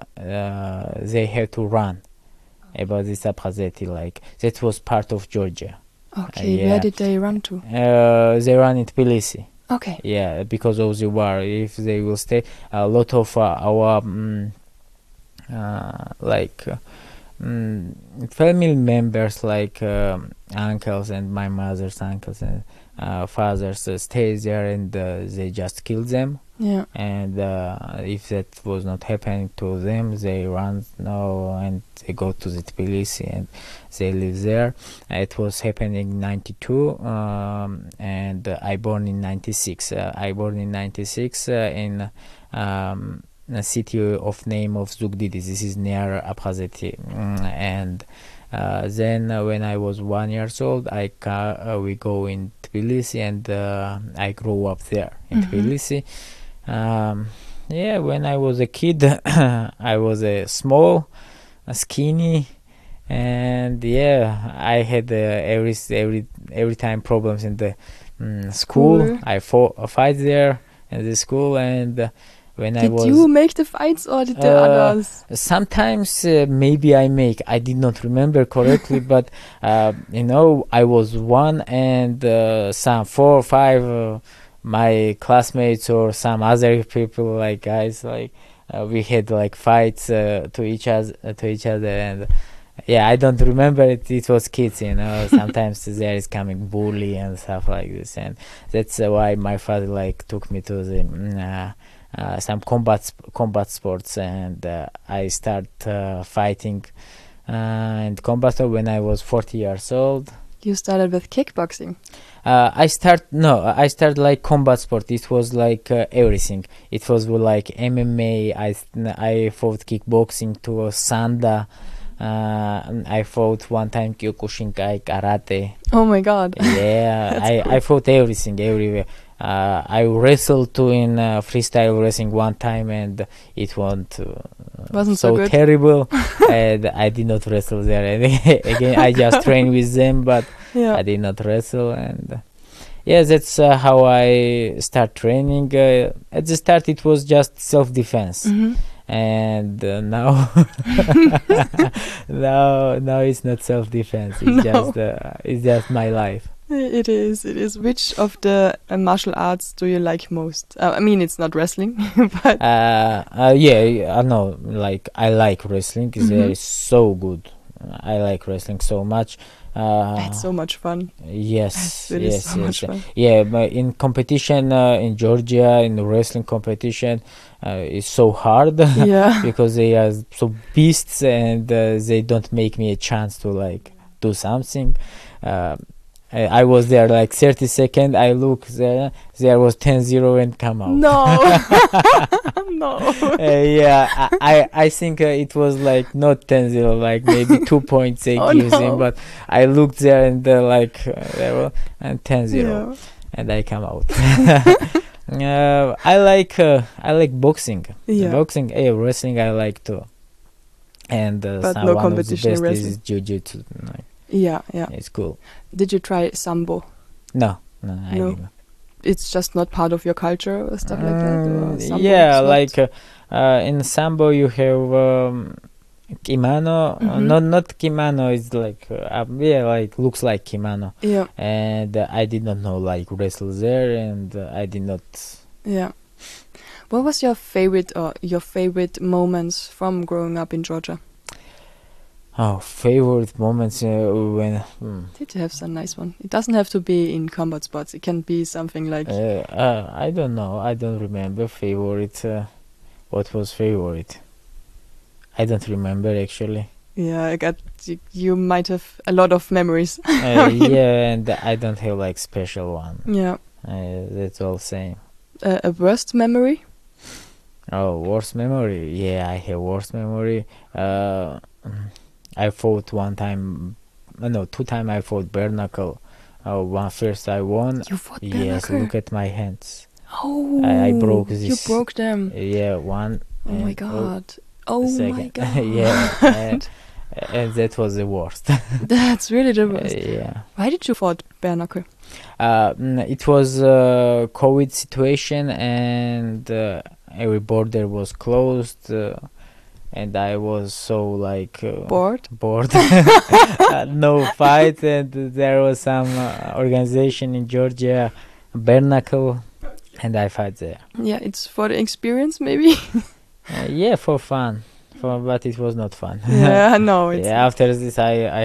S2: they had to run about this Abkhazeti. Like that was part of Georgia.
S1: Okay,
S2: yeah.
S1: where did they run to?
S2: They ran in Tbilisi.
S1: Okay.
S2: Yeah, because of the war. If they will stay, a lot of our family members, like uncles and my mother's uncles and fathers, stay there, and they just kill them.
S1: Yeah.
S2: And if that was not happening to them, they run now and they go to the Tbilisi and they live there. It was happening in 92, and I born in 96. I born in 96 in a city of name of Zugdidi. This is near Abkhazeti. And then when I was 1 year old, we go in Tbilisi, and I grew up there in Tbilisi. Yeah, when I was a kid, I was small, skinny, and yeah, I had every time problems in the school. I fight there in the school, and when I was...
S1: Did you make the fights, or did the others?
S2: Sometimes maybe I did not remember correctly, but you know, I was one, and some 4 or 5 my classmates or some other people, like guys, like we had like fights to each other, and yeah, I don't remember it. It was kids, you know. Sometimes there is coming bully and stuff like this, and that's why my father like took me to the some combat sports, and I start fighting and combat when I was 40 years old.
S1: You started with kickboxing.
S2: I start like combat sport. It was like everything. It was like MMA. I fought kickboxing to Sanda. I fought one time Kyokushinkai karate.
S1: Oh my God.
S2: Yeah, I fought everything everywhere. I wrestled too in freestyle wrestling one time, and it
S1: wasn't so good.
S2: terrible. And I did not wrestle there. And again, I just trained with them, but I did not wrestle. And yeah, that's how I start training. At the start, it was just self-defense. And now now it's not self-defense. It's just my life.
S1: It is. Which of the martial arts do you like most? I mean, it's not wrestling, but
S2: yeah, I know. Like, I like wrestling. It's so good. I like wrestling so much.
S1: It's so much fun.
S2: Yes,
S1: it is so much fun.
S2: Yeah, but in competition in Georgia, in the wrestling competition, it's so hard. Because they are so beasts, and they don't make me a chance to like do something. I was there like 30 seconds. I look there was 10-0 and come out.
S1: No. No.
S2: Yeah, I think it was like not 10-0, like maybe 2 points they gives him, but I looked there and like and 10-0, and I come out. I like boxing. Boxing, wrestling I like too. And
S1: but no
S2: one
S1: competition
S2: of the best
S1: wrestling.
S2: is jiu-jitsu. Like,
S1: yeah,
S2: it's cool.
S1: Did you try sambo?
S2: No, I didn't.
S1: It's just not part of your culture or stuff like that? Or sambo
S2: yeah, like in sambo you have kimono. Not kimono, it's like like looks like kimono.
S1: Yeah.
S2: And I did not know like wrestle there, and I did not.
S1: Yeah. What was your favorite moments from growing up in Georgia?
S2: Oh, favorite moments when...
S1: Did you have some nice one? It doesn't have to be in combat sports. It can be something like...
S2: I don't know. I don't remember favorite. What was favorite? I don't remember actually.
S1: Yeah, I got... You might have a lot of memories.
S2: Yeah, and I don't have like special one.
S1: Yeah.
S2: That's all same.
S1: A worst memory?
S2: Oh, worst memory? Yeah, I have worst memory. I fought one time, no, 2 times I fought bare knuckle. One first I won.
S1: You fought bare
S2: Yes,
S1: knuckle?
S2: look at my hands.
S1: Oh,
S2: I broke this.
S1: You broke them.
S2: Yeah, one.
S1: Oh my god. Oh my god.
S2: Yeah, and that was the worst.
S1: That's really the worst.
S2: Yeah.
S1: Why did you fight bare knuckle?
S2: It was a COVID situation, and every border was closed. And I was so like
S1: bored.
S2: No fight, and there was some organization in Georgia, bare knuckle, and I fight there.
S1: Yeah, it's for the experience maybe.
S2: Yeah, for fun, but it was not fun.
S1: Yeah, no.
S2: After this,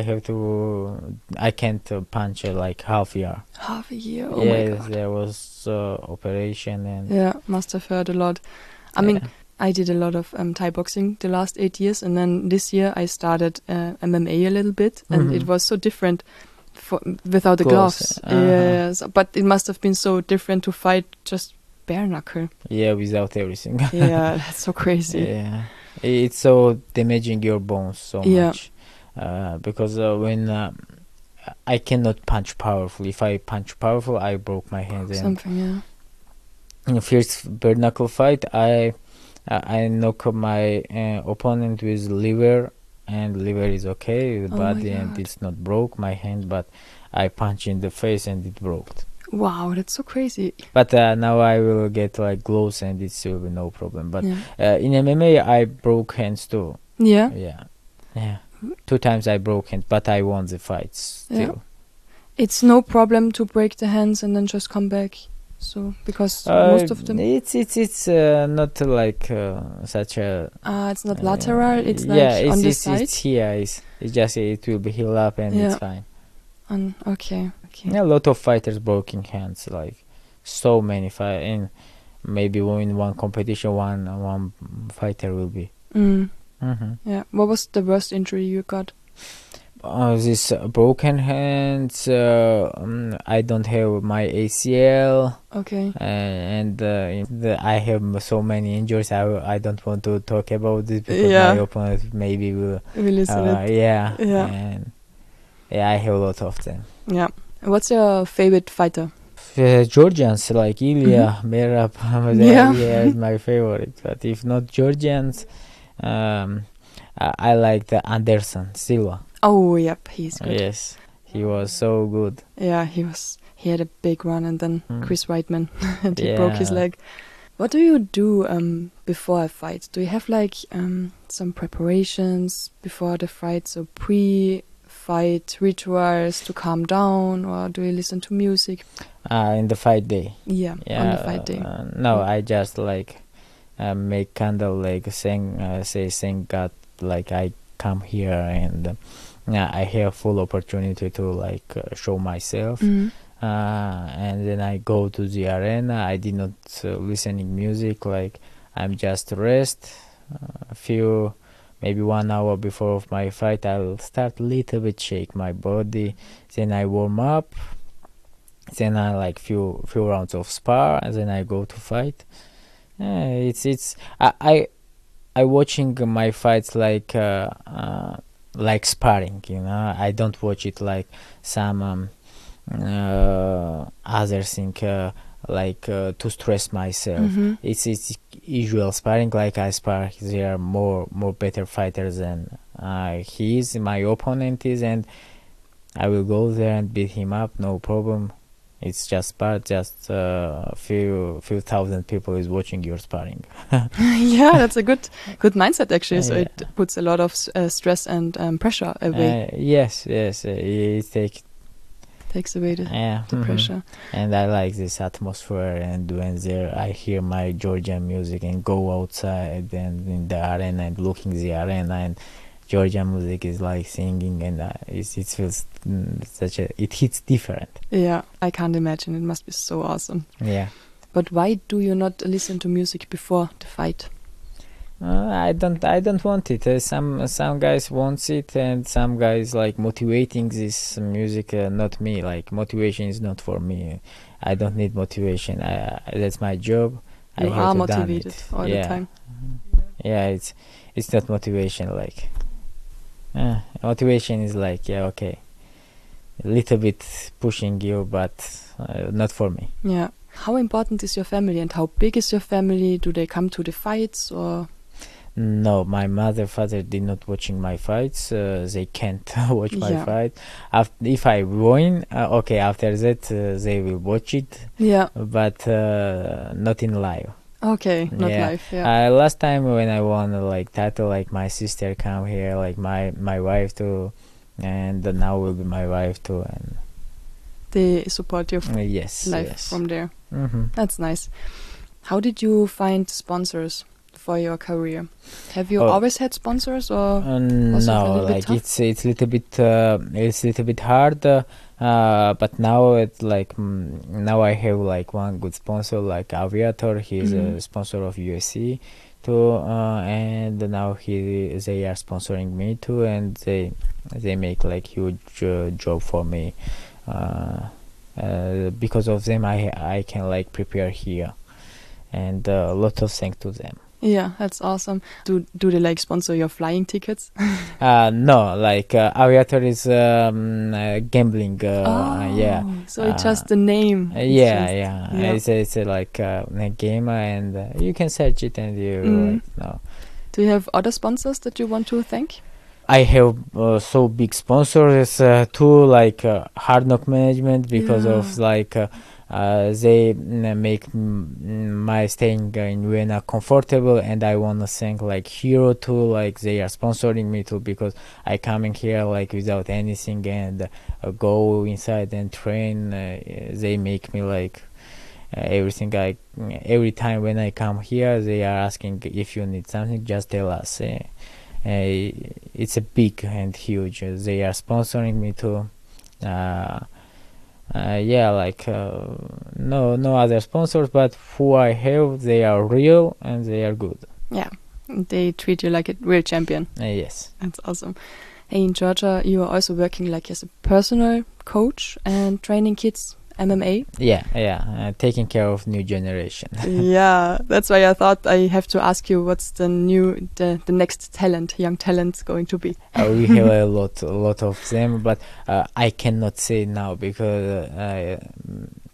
S2: I can't punch like half year.
S1: Half a year. Oh
S2: my
S1: god.
S2: There was operation, and
S1: must have hurt a lot. I mean, I did a lot of Thai boxing the last 8 years, and then this year I started MMA a little bit, and it was so different without the gloves. Yes, but it must have been so different to fight just bare knuckle.
S2: Yeah, without everything.
S1: Yeah, that's so crazy.
S2: Yeah, it's so damaging your bones so much. Because when I cannot punch powerful. If I punch powerful, I broke my hand.
S1: Something,
S2: In the first bare knuckle fight, I knock my opponent with liver, and liver is okay with body, and it's not broke my hand, but I punch in the face and it broke.
S1: Wow, that's so crazy.
S2: But now I will get like gloves and it will be no problem. But in MMA I broke hands too. Yeah. 2 times I broke hands, but I won the fights still.
S1: Yeah. It's no problem to break the hands and then just come back. So because most of them,
S2: it's not like such a.
S1: It's not lateral. It's like on the side.
S2: It's here. It's just it will be healed up and it's fine.
S1: Okay.
S2: A lot of fighters broken hands, like so many in maybe in one competition, one fighter will be.
S1: Yeah. What was the worst injury you got?
S2: This broken hands. I don't have my ACL.
S1: Okay.
S2: And I have so many injuries. I don't want to talk about this because my opponent maybe will
S1: listen it.
S2: Yeah. And I have a lot of them.
S1: Yeah. What's your favorite fighter?
S2: Georgians like Ilya, Merab, they are my favorite. But if not Georgians, I like the Anderson Silva.
S1: Oh, yep, he's good.
S2: Yes, he was so good.
S1: Yeah, he had a big run, and then Chris Weidman, and he
S2: Yeah.
S1: broke his leg. What do you do before a fight? Do you have like some preparations before the fight, so pre-fight rituals to calm down, or do you listen to music?
S2: In the fight day.
S1: Yeah, on the fight day.
S2: No, I just like make candle, like say thank God, like I come here and I have full opportunity to like show myself. And then I go to the arena. I did not listening music, like I'm just rest maybe 1 hour before of my fight. I'll start little bit shake my body, then I warm up, then I like few rounds of spar, and then I go to fight. I watching my fights like sparring, you know. I don't watch it like some other thing, to stress myself. It's usual sparring, like I spar. They are more better fighters than he is, my opponent is, and I will go there and beat him up, no problem. It's just spar, just few thousand people is watching your sparring.
S1: Yeah, that's a good mindset actually. So
S2: Yeah.
S1: it puts a lot of stress and pressure away.
S2: Yes, it
S1: Takes away the pressure.
S2: And I like this atmosphere, and when there I hear my Georgian music and go outside and in the arena and looking the arena, and Georgian music is like singing, and it feels it hits different.
S1: Yeah, I can't imagine. It must be so awesome.
S2: Yeah.
S1: But why do you not listen to music before the fight?
S2: I don't want it. Some guys wants it, and some guys like motivating this music. Not me. Like motivation is not for me. I don't need motivation. That's my job.
S1: You
S2: I
S1: are
S2: have
S1: motivated
S2: it.
S1: all the time.
S2: Yeah, it's not motivation. Like motivation is like, yeah, okay, a little bit pushing you, but not for me.
S1: Yeah. How important is your family, and how big is your family? Do they come to the fights, or?
S2: No, my father did not watching my fights. They can't watch my
S1: Yeah.
S2: fight. If I win, okay, after that they will watch it.
S1: Yeah.
S2: But not in live.
S1: Okay, not
S2: Yeah.
S1: live. Yeah.
S2: Last time when I won like title, like my sister come here, like my wife too, and now will be my wife too, and
S1: They support you
S2: yes,
S1: live
S2: yes.
S1: from there.
S2: Mm-hmm.
S1: That's nice. How did you find sponsors for your career? Have you
S2: Oh.
S1: always had sponsors, or was it a
S2: No,
S1: little bit
S2: like
S1: tough?
S2: it's little bit hard, but now now I have like one good sponsor, like Aviator. He's a sponsor of UFC too, and now they are sponsoring me too, and they make like huge job for me. Because of them, I can like prepare here, and a lot of thanks to them.
S1: Yeah, that's awesome. Do they like sponsor your flying tickets?
S2: No, like Aviator is gambling. Yeah.
S1: So it's just the name. It's
S2: Yeah,
S1: just-
S2: yeah. It's like a game, and you can search it, and you like no.
S1: Do you have other sponsors that you want to thank?
S2: I have so big sponsors too, like Hard Knock Management, because of like they make my staying in Vienna comfortable, and I wanna thank like Hero too, like they are sponsoring me too, because I coming here like without anything and go inside and train. They make me like everything. Every time when I come here, they are asking if you need something, just tell us. It's a big and huge. They are sponsoring me too. Yeah, like no other sponsors, but who I have, they are real and they are good.
S1: Yeah, they treat you like a real champion.
S2: Yes.
S1: That's awesome. Hey, in Georgia, you are also working like as a personal coach and training kids MMA.
S2: Yeah. Taking care of new generation.
S1: Yeah, that's why I thought I have to ask you what's the next young talent going to be.
S2: We have a lot of them, but I cannot say now because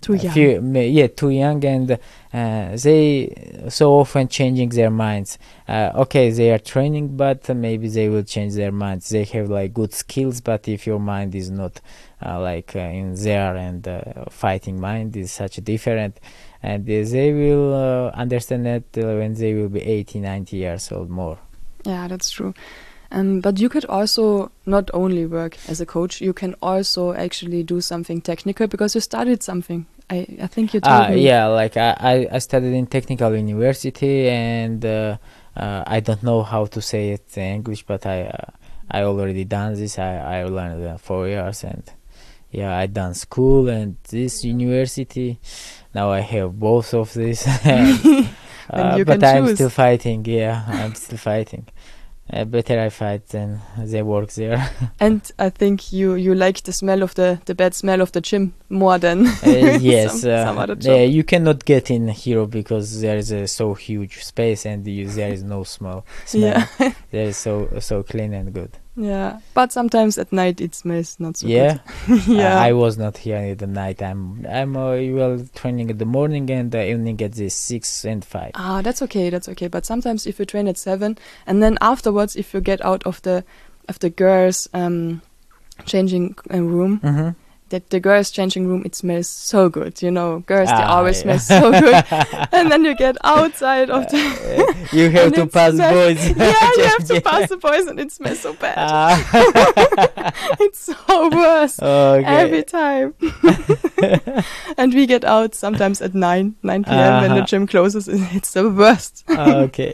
S1: Too young.
S2: Too young, and they so often changing their minds. Okay, they are training, but maybe they will change their minds. They have like good skills, but if your mind is not in there, and fighting mind is such different, and they will understand that when they will be 80, 90 years old more.
S1: Yeah, that's true. But you could also not only work as a coach, you can also actually do something technical because you studied something. I think you told me.
S2: Yeah, like I studied in technical university, and I don't know how to say it in English, but I already done this. I learned 4 years, and yeah, I done school and this university. Now I have both of this.
S1: And you
S2: but
S1: can
S2: I'm
S1: choose.
S2: still fighting. Yeah, I'm still fighting. Better I fight than they work there.
S1: And I think you like the smell of the bad smell of the gym more than
S2: Yes,
S1: some other job.
S2: you cannot get in here because there is a so huge space, and there is no smell.
S1: Yeah.
S2: There is so clean and good.
S1: Yeah, but sometimes at night it smells not so
S2: Yeah.
S1: good. Yeah.
S2: I was not here in the night. I'm training in the morning and the evening at the 6 and 5.
S1: Ah, that's okay. But sometimes if you train at 7 and then afterwards, if you get out of the girls' changing room,
S2: Mm-hmm.
S1: that the girls' changing room, it smells so good. You know, girls they
S2: Ah,
S1: always
S2: yeah.
S1: smell so good. And then you get outside of the
S2: You have
S1: and
S2: to
S1: it
S2: pass
S1: smells-
S2: boys.
S1: yeah, you have to pass the boys, and it smells so bad.
S2: Ah.
S1: It's so worse.
S2: Okay.
S1: Every time. And we get out sometimes at 9 p.m. when the
S2: Uh-huh.
S1: gym closes. It's the worst.
S2: Okay.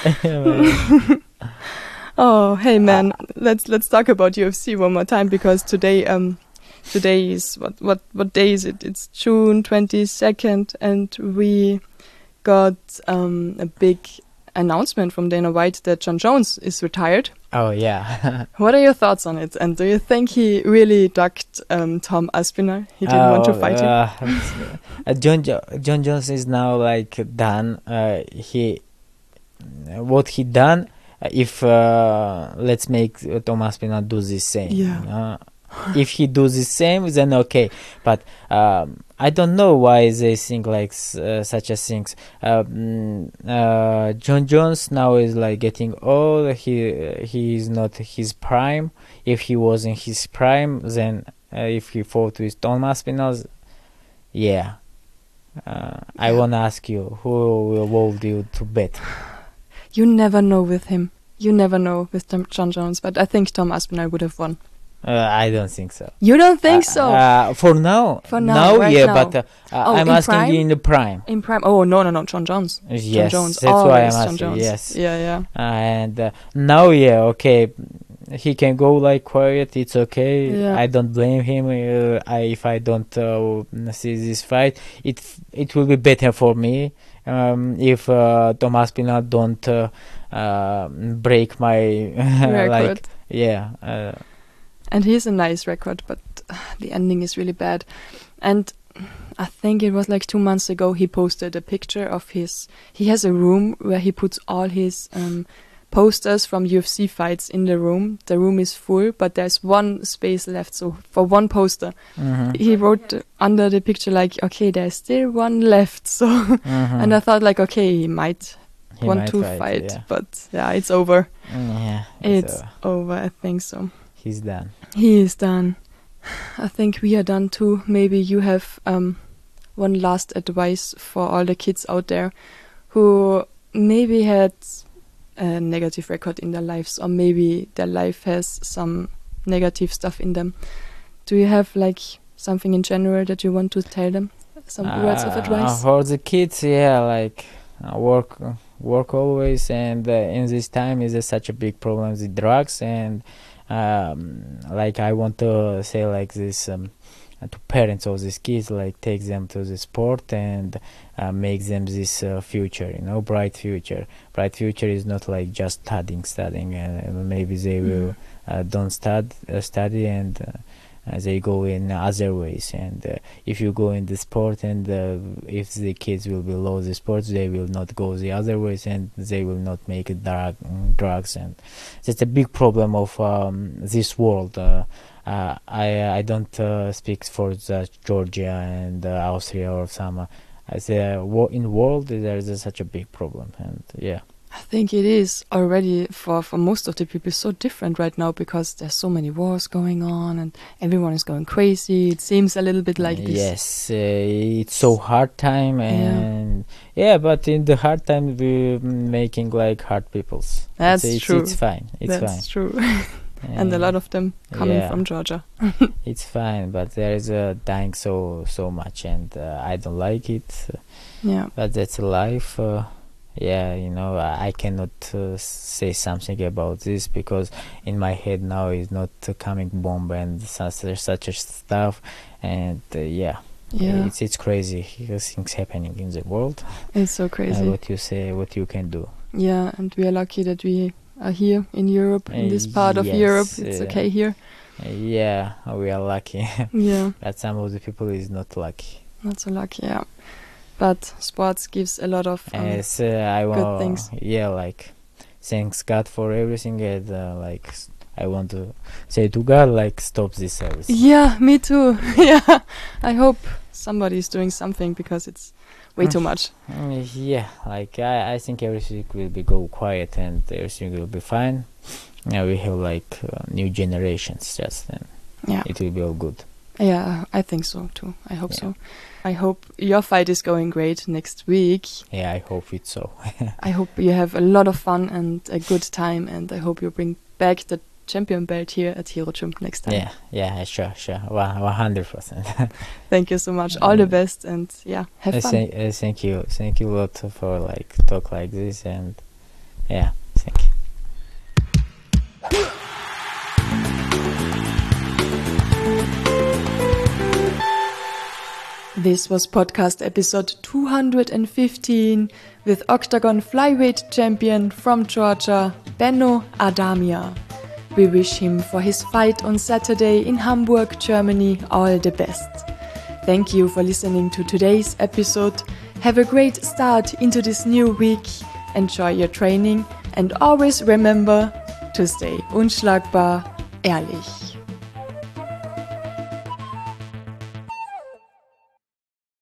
S1: Oh, hey man, let's talk about UFC one more time because today is what day is it? It's June 22nd, and we got a big announcement from Dana White that Jon Jones is retired.
S2: Oh yeah.
S1: What are your thoughts on it? And do you think he really ducked Tom Aspinall? He didn't want to fight him.
S2: Jon Jones is now like done. What he done? If let's make Tom Aspinall do the same.
S1: Yeah.
S2: If he does the same, then okay. But I don't know why they think like such a things. Jon Jones now is like getting old. He is not his prime. If he was in his prime, then if he fought with Tom Aspinall, yeah. I wanna ask you, who will you to bet?
S1: You never know with him. You never know with Jon Jones, but I think Tom Aspinall would have won.
S2: I don't think so.
S1: You don't think so?
S2: For now.
S1: For now, right
S2: yeah,
S1: now.
S2: but
S1: Oh,
S2: I'm
S1: in
S2: asking
S1: prime?
S2: you in the prime.
S1: In prime? Oh, no, Jon Jones.
S2: Yes,
S1: Jon Jones.
S2: that's why I'm
S1: Always Jon
S2: asking.
S1: Jones.
S2: Yes.
S1: Yeah.
S2: And now, yeah, okay, he can go like quiet. It's okay.
S1: Yeah.
S2: I don't blame him. If I don't see this fight, it will be better for me. If Tom Aspinall don't break my
S1: Record.
S2: like yeah.
S1: And he's a nice record, but the ending is really bad. And I think it was like 2 months ago he posted a picture of he has a room where he puts all his posters from UFC fights in the room. The room is full, but there's one space left. So for one poster, he wrote under the picture like, okay, there's still one left. So, and I thought like, okay, he might want to fight,
S2: yeah.
S1: but yeah, it's over.
S2: Yeah,
S1: It's over, I think so.
S2: he's done.
S1: He is done. I think we are done too. Maybe you have one last advice for all the kids out there who maybe had a negative record in their lives, or maybe their life has some negative stuff in them. Do you have like something in general that you want to tell them? Some words of advice?
S2: For the kids, yeah, like work always, and in this time is such a big problem with drugs, and like I want to say like this to parents of these kids, like take them to the sport and make them this future, bright future. Bright future is not like just studying, and maybe they will don't study and they go in other ways. And if you go in the sport, and if the kids will below the sports, they will not go the other ways, and they will not make drugs. And that's a big problem of this world. I don't speak for the Georgia and Austria or some. I say in world there is such a big problem, and yeah.
S1: I think it is already for most of the people so different right now because there's so many wars going on and everyone is going crazy. It seems a little bit like this.
S2: Yes, it's so hard time and but in the hard time we making like hard peoples.
S1: That's true.
S2: It's fine. It's fine.
S1: That's true. And a lot of them coming from Georgia.
S2: It's fine, but there is dying so much, and I don't like it.
S1: Yeah.
S2: But that's life. I cannot say something about this because in my head now is not coming bomb and such stuff, and it's crazy things happening in the world.
S1: It's so crazy.
S2: What you say, what you can do.
S1: Yeah, and we are lucky that we are here in Europe, in this part of Europe. It's okay here.
S2: Yeah, we are lucky.
S1: Yeah.
S2: But some of the people is not lucky.
S1: Not so lucky, yeah. But sports gives a lot of good things.
S2: Yeah, like thanks God for everything, and I want to say to God, like, stop this service.
S1: Yeah, me too. Yeah, I hope somebody is doing something because it's way too much.
S2: Yeah, like I think everything will go quiet and everything will be fine. Yeah, we have like new generations just, and it will be all good.
S1: Yeah, I think so too. I hope so. I hope your fight is going great next week.
S2: Yeah, I hope it's so.
S1: I hope you have a lot of fun and a good time, and I hope you bring back the champion belt here at Hero Gym next time.
S2: Yeah, sure, 100%.
S1: Thank you so much. All the best, and have fun.
S2: Thank you a lot for like talk like this, and thank you.
S1: This was podcast episode 215 with Octagon Flyweight champion from Georgia, Benno Adamia. We wish him for his fight on Saturday in Hamburg, Germany, all the best. Thank you for listening to today's episode. Have a great start into this new week. Enjoy your training and always remember to stay unschlagbar ehrlich.